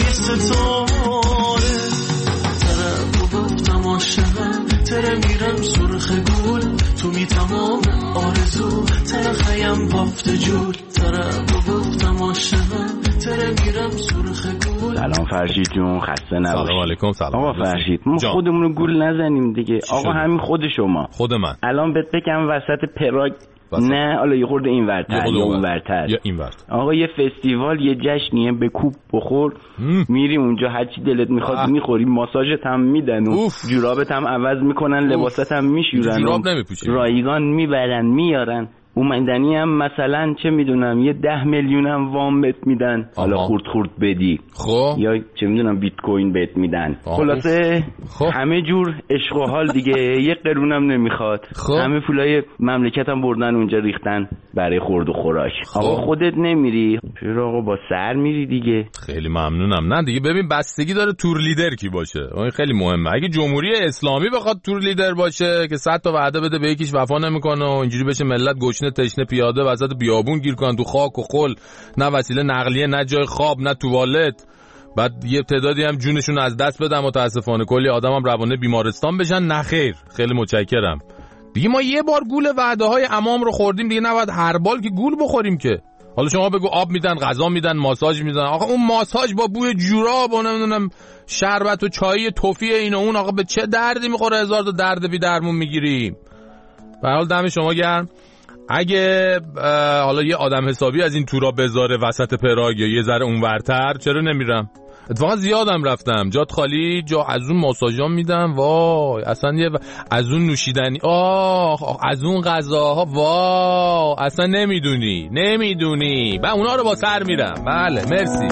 ستاره تره بگفتم عاشقم تره میرم سرخ گل تو می تمام آرزو تره خیم پافت جول تره بگفتم عاشقم تره میرم سرخ گل. سلام فرشید جون خسته نباشید. سلام علیکم. سلام آقا فرشید ما خودمونو گول نزنیم دیگه آقا همین خود شما خود من الان بهت بگم وسط پراگ بسید. نه حالا یه خورده این ورتر یا اون ورتر یا این ورتر آقا یه فستیوال یه جشنیه به کوب بخور مم. میری اونجا هرچی دلت میخواد میخوری ماساژت هم میدن و جورابت هم عوض میکنن لباست هم میشورن جوراب نمیپوشی رایگان میبرن میارن اومدنی هم مثلا چه میدونم یه ده میلیون هم وام بهت میدن حالا خورد خورد بدی خب یا چه میدونم بیت کوین بهت میدن خلاصه خب. همه جور عشق و حال دیگه یه قرونم نمیخواد خب. همه پولای مملکت هم بردن اونجا ریختن برای خورد و خوراک خب. آقا خودت نمیری چرا آقا با سر میری دیگه خیلی ممنونم نه دیگه ببین بستگی داره تور لیدر کی باشه این خیلی مهمه اگه جمهوری اسلامی بخواد تور لیدر باشه که صد تا وعده بده به یکیش وفا نمیکنه و اینجوری بشه ملت گشنه تشنه پیاده وسط بیابون گیر کنن تو خاک و خل نه وسیله نقلیه نه جای خواب نه توالت بعد یه تعدادی هم جونشون از دست بدن متاسفانه کلی آدم هم روانه بیمارستان بشن نه خیر خیلی متشکرم دیگه ما یه بار گول وعده های امام رو خوردیم دیگه نباید هر بال که گول بخوریم که حالا شما بگو آب میدن غذا میدن ماساژ میدن آقا اون ماساژ با بوی جوراب و نمیدونم شربت و چای توفی اینا اون آقا به چه دردی میخوره هزار تا درد بی درمون میگیریم به حال دم شما گرم اگه حالا یه آدم حسابی از این تورا بذاره وسط پراگ یا یه ذره اونورتر چرا نمیرم اتفاقا زیادم رفتم جات خالی جا از اون ماساژا میدم وای اصلا یه از اون نوشیدنی آه از اون غذاها وای اصلا نمیدونی نمیدونی من اونا رو با سر میرم بله مرسی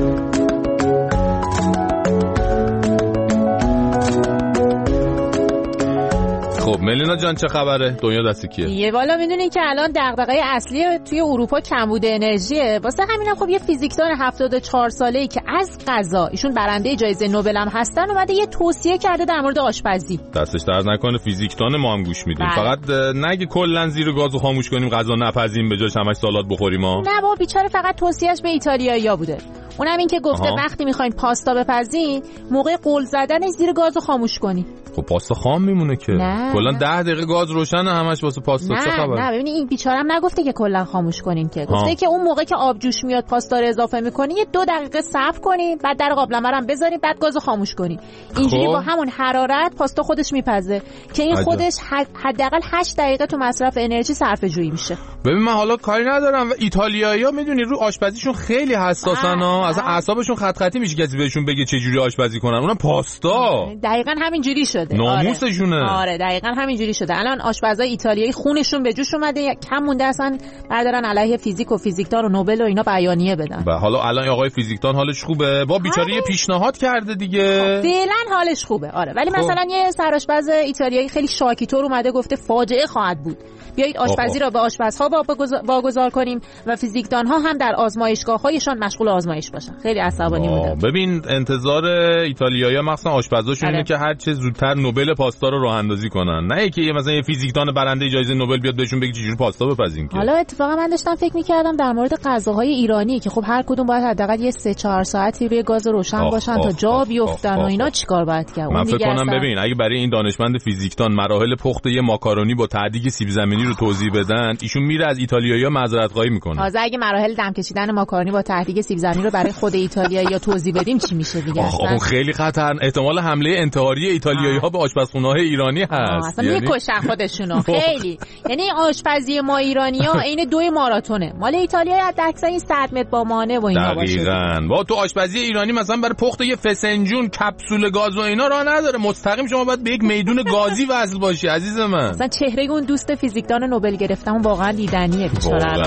خب ملینا جان چه خبره؟ دنیا دستی کیه؟ یه بالا میدونین که الان دغدغه اصلی توی اروپا کمبود انرژیه. واسه همینم خب یه فیزیکدان هفتاد و چهار ساله‌ای که از قضا ایشون برنده جایزه نوبل هم هستن اومده یه توصیه کرده در مورد آشپزی. دستش درد نکنه فیزیکدان ما هم گوش میدیم. فقط نگه کلا زیر گازو خاموش کنیم غذا نپزیم به جاش همش سالاد بخوریم ها. نه بابا بیچاره فقط توصیهش به ایتالیایی‌ها بوده. اونم این که گفته آها. وقتی میخواین پاستا بپزین موقع قل زدن زیر گازو خاموش کنی. خب پاستا خام میمونه که کلا ده دقیقه گاز روشنه همش واسه پاستا چه خبره؟ نه ببینید این بیچارم نگفته که کلا خاموش کنین که گفته ها. که اون موقع که آب جوش میاد پاستا رو اضافه میکنی یه دو دقیقه صبر کنین بعد در قابلمه رو بذارین بعد گازو خاموش کنین اینجوری خب. با همون حرارت پاستا خودش میپزه که این خودش حداقل هشت دقیقه تو مصرف انرژی صرفه جویی میشه. ببین من حالا کاری ندارم و ایتالیایی‌ها میدونی رو آشپزیشون خیلی حساسن ها اصلا اعصابشون خط خطی میشه کسی بهشون بگه چه جوری آشپزی کنن اونم پاستا دقیقاً همین جوری شده ناموسشونه آره. آره دقیقاً همین جوری شده الان آشپزای ایتالیایی خونشون به جوش اومده کم مونده اصلا بردارن علیه فیزیک و فیزیکدان و نوبل و اینا بیانیه بدن و حالا الان آقای فیزیکدان حالش خوبه با بیچاره یه پیشنهاد کرده دیگه خب فعلا حالش خوبه آره ولی خب. مثلا یه سرآشپز ایتالیایی خیلی شاکیتور اومده گفته فاجعه خواهد بود بیایید آشپزی را به آشپزها واگذار کنیم و فیزیکدان‌ها هم در آزمایشگاه‌هایشان مشغول آزمایش باشن خیلی عصبانی بودن ببین انتظار ایتالیایی‌ها مخصوصا آشپزاشون اینه که هر چه زودتر نوبل پاستا رو راه اندازی کنن نه که یه مثلا یه فیزیکدان برنده جایزه نوبل بیاد بهشون بگه چجوری پاستا بپزین که. حالا اتفاقا من داشتم فکر می‌کردم در مورد غذاهای ایرانی که خب هر کدوم باید حداقل یه سه چهار ساعتی روی گاز روشن آخ باشن آخ تا جا آخ بیفتن آخ و اینا چیکار باید کرد. من فکر کنم ببین اگه برای این دانشمند فیزیکدان مراحل پخت یه ماکارونی با ته‌دیگ سیب زمینی رو توضیح بدن، ایشون میره از ایتالیایی‌ها معذرت خواهی میکنه. تازه اگه مراحل دم کشیدن ماکارونی با ته‌دیگ سیب زمینی رو برای خود ایتالیایی‌ها توضیح بدیم چی میشه دیگه؟ اصلا خیلی خطر، احتمال حمله انتحاری ایتالیایی‌ها به آشپزخونه‌های ایرانی هست. اصلا یعنی... میکشن خودشونو خیلی. یعنی آشپزی ما ایرانی‌ها عین دوی ماراتونه. مال ایتالیا حد اکثر این صد متر با مانع و اینا باشه. دقیقاً. با تو آشپزی ایرانی مثلا برای پخت یه فسنجون کپسول گاز و اینا راه نداره. مستقیم شما باید به یک میدون گازی وصل باشی عزیز من. مثلا چهره اون دوست فیزیکدان نوبل گرفتم واقعا دیدنیه بیچاره.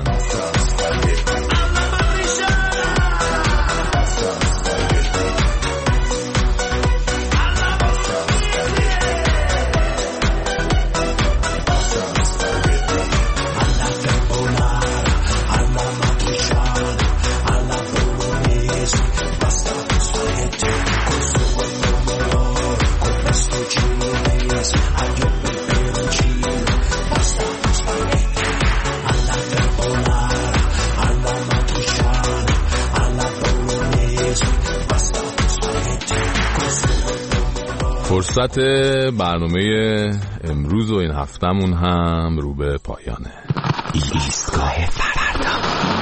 فرصت برنامه امروز و این هفتمون هم رو به پایانه. ایستگاه فردا.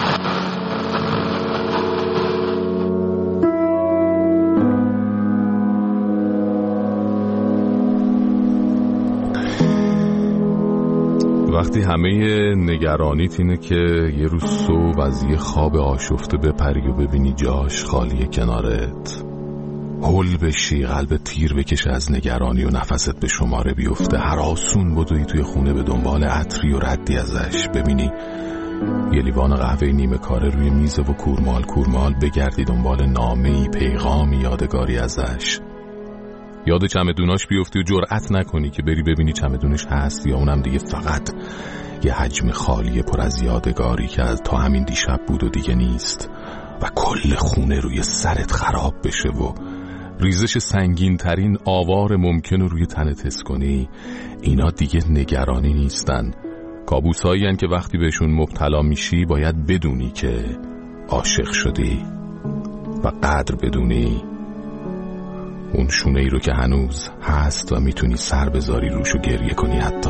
وقتی همه نگرانیت اینه که یه روز صبح از یه خواب آشفته بپری و ببینی جاش خالی کنارت، هول بشی، قلب تیر بکشه از نگرانی و نفست به شماره بیفته، هر آسون بدوی توی خونه به دنبال عطری و ردی ازش، ببینی یه لیوان قهوه نیمه کاره روی میز و کورمال کورمال بگردی دنبال نامه‌ای، پیغامی، یادگاری ازش، یاد چمدوناش بیفتی و جرأت نکنی که بری ببینی چمدونش هست یا اونم دیگه فقط یه حجم خالی پر از یادگاری که از تا همین دیشب بود و دیگه نیست، و کل خونه روی سرت خراب بشه و ریزش سنگین ترین آوار ممکن رو روی تنت حس کنی. اینا دیگه نگرانی نیستن، کابوس هایی هن که وقتی بهشون مبتلا میشی باید بدونی که عاشق شدی و قدر بدونی اون شونه ای رو که هنوز هست و میتونی سر بذاری روش و گریه کنی حتی،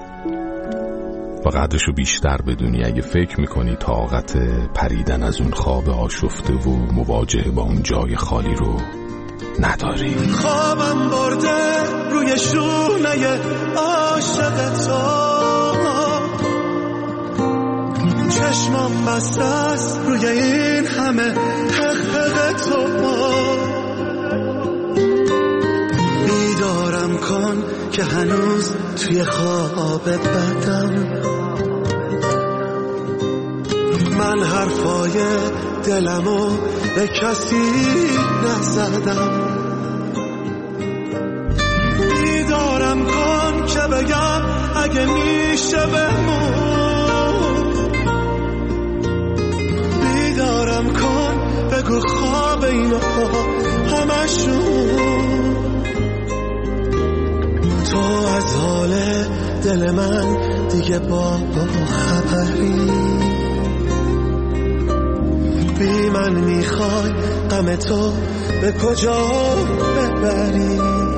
و قدرشو بیشتر بدونی اگه فکر میکنی طاقت پریدن از اون خواب آشفته و مواجهه با اون جای خالی رو نداری. خوابم برده روی شونه عاشق تو، چشمم بسته است روی این همه حقیقت تو، بیدارم کن که هنوز توی خواب بدم، من حرفای دلمو به کسی نزدم، بیدارم کن که بگم اگه میشه بمون، بیدارم کن بگو خواب اینا همشون، تو از حال دل من دیگه با خبری، بی من میخوای غم تو به کجا ببری،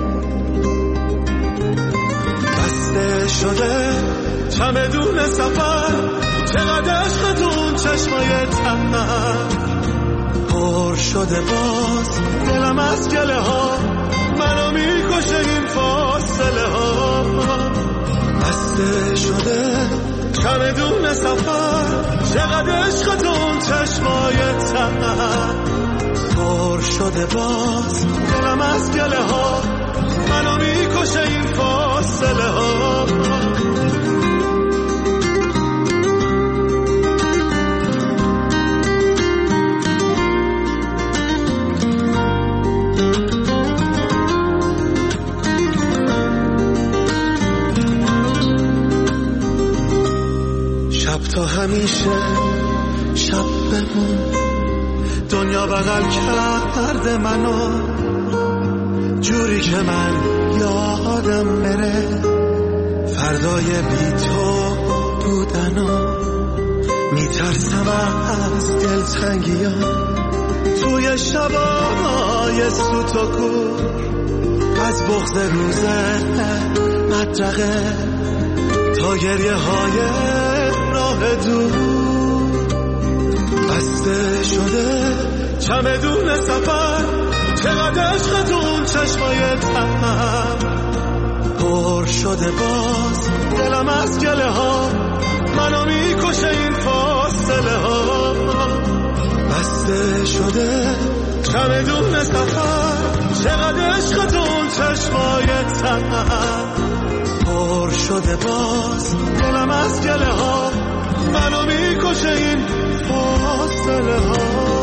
بسته شده چمدون سفر، چقدر عشقتون چشمای تمر، پر شده باز دلم از گله ها، منو میکشه این فاصله ها، بسته شده چمدون سفر، چقدر عشقتون چشمای تمر، پر شده باز دلم از گله ها، منو میکشه این فاصله ها. تا همیشه شب بمون، دنیا بغل کرده منو جوری که من یادم بره فردای بی تو بودنو، میترسم از دلتنگی ها توی شبای سوت و کور، از بغض روز مدرقه تا گریه های راه دور. بسته شده چمدون سفر، چقدر عشقتون چشمای تر، پر شده باز دلم از گله ها، منو میکشه این فاصله ها. بسته شده چمدون سفر، چقدر عشقتون چشمای تر، پر شده باز دلم از گله ها، منو میکشه این فاصله ها.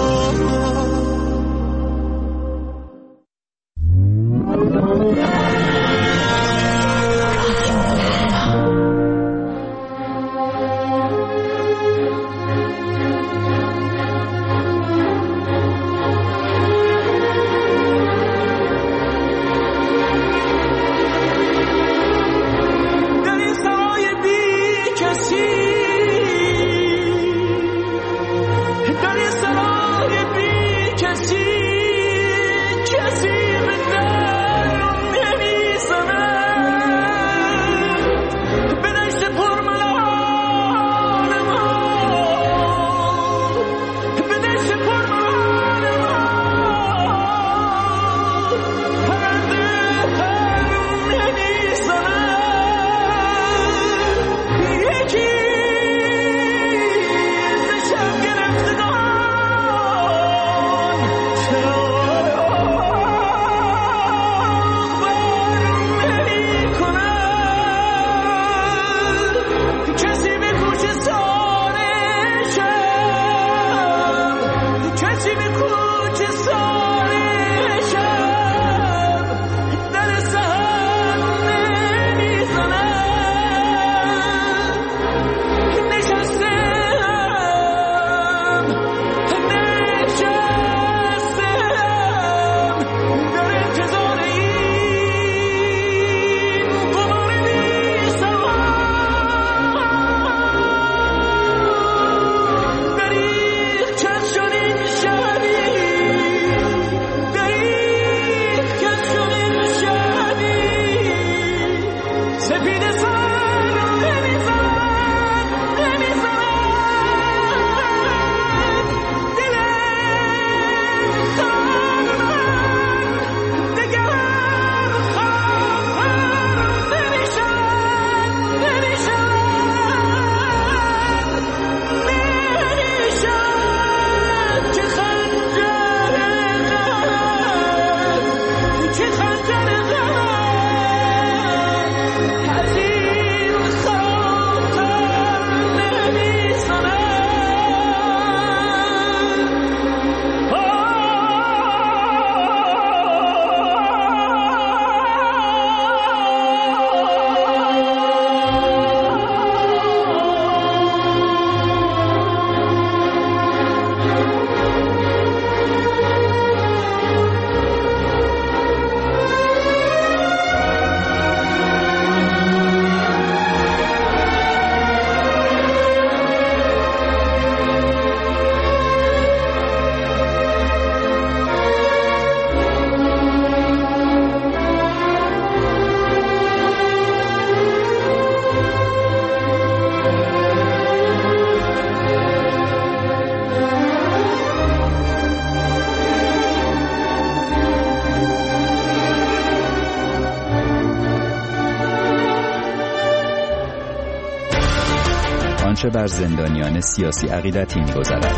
آنچه بر زندانیان سیاسی عقیدتی می‌گذرد.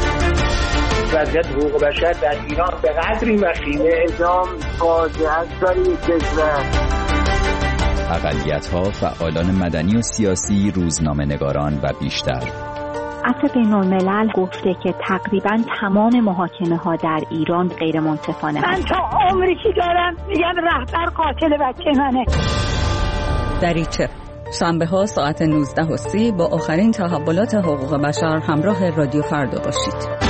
وضعیت حقوق بشر در ایران به قدری وخیمه، اعدام فاجعه است برای کشور. اقلیت‌ها، فعالان مدنی و سیاسی، روزنامه‌نگاران و بیشتر. عفو بین‌الملل گفته که تقریباً تمام محاکمه‌ها در ایران غیر منصفانه است. من تا عمری که دارم میگم رهبر قاتل بچه منه. دریچه شنبه ها ساعت نوزده و سی با آخرین تحولات حقوق بشر همراه رادیو فردا باشید.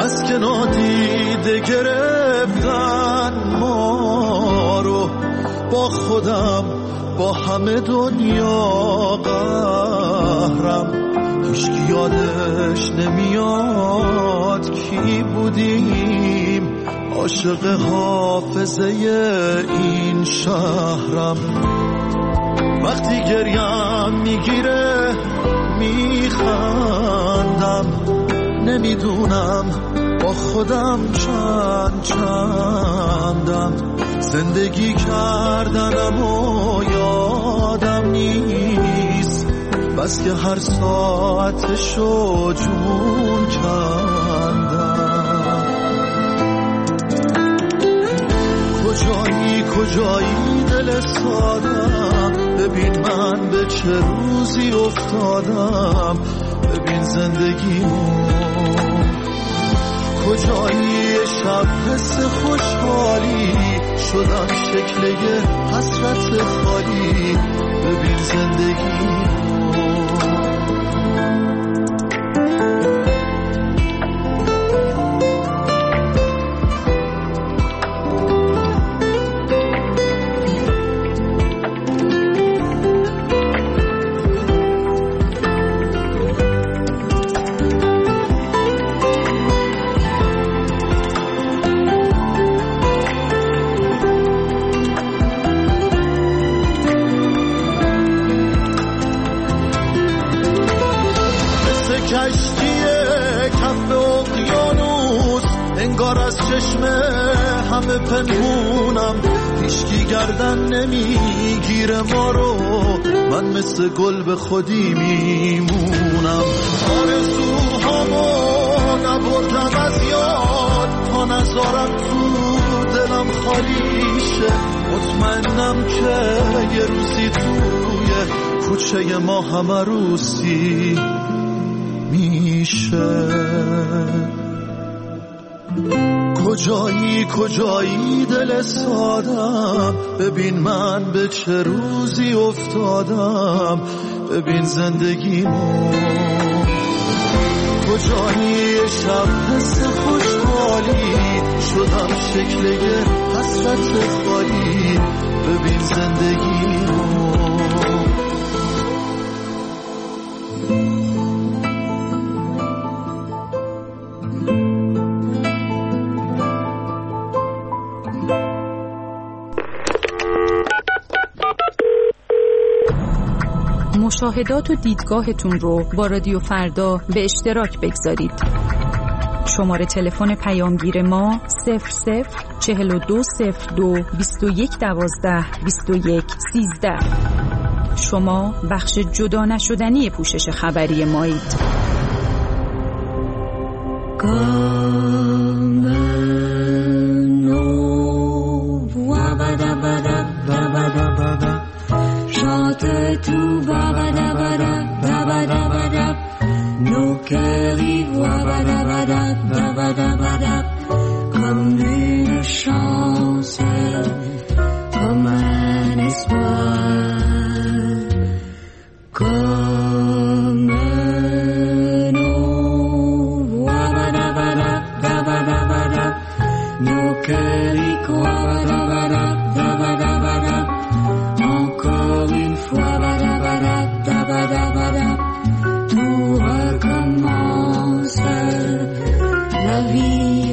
بس که نادیده گرفتن ما رو، با خودم با همه دنیا قهرم، هیچکی یادش نمیاد کی بودیم، عاشق حافظه این شهرم. وقتی گریم میگیره میخندم، نمیدونم با خودم چند چندم، زندگی کردنم و یادم نیست، بس که هر ساعتشو جون کندم. کجایی کجایی دل سادم، ببین من به چه روزی افتادم، ببین زندگیمو. کجایی شب حس خوشحالی شدم شکل یه حسرت خالی، ببین زندگیمو. همه پنهونم، هیچکی گردن نمیگیره ما رو، من مثل گل به خودی میمونم. آرزوهامو نبردم از یاد، تا نذارم تو دلم خالی شه، مطمئنم که یه روزی توی کوچه ما همه روزی میشه. کجایی کجایی دل سادم، ببین من به چه روزی افتادم، ببین زندگیمو. کجایی شب حس خوشحالی شدم شکل یه حسرت خالی، ببین زندگیمو. مشاهدات و دیدگاهتون رو با رادیو فردا به اشتراک بگذارید. شماره تلفن پیامگیر ما صفر صفر چهل و دو صفر دو بیست و یک دوازده بیست و یک سیزده. شما بخش جدا نشدنی پوشش خبری مایید. Tout ba ba da ba da da ba da ba da, nos cœurs y voient ba da ba da da ba da ba da, comme une chance, comme un espoir, comme nos voix ba da ba da da ba da ba da, nos cœurs y croient ba da ba da da ba da ba da. Encore une fois, badabada, dabadabada, tout recommence, la vie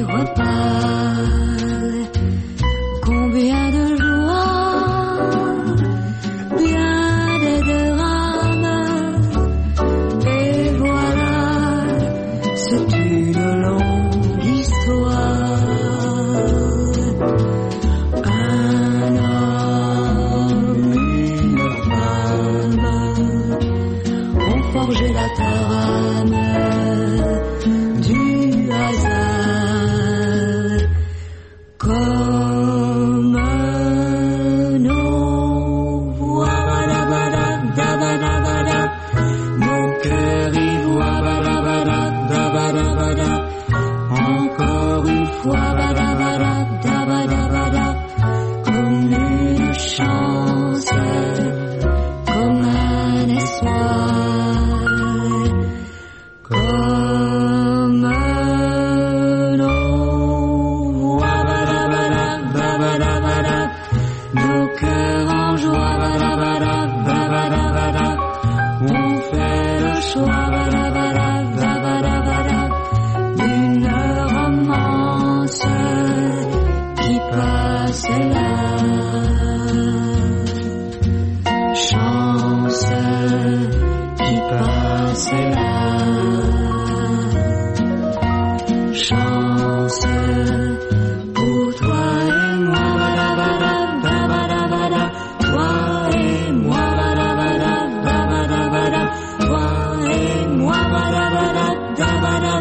repart. Combien de joie Da ba da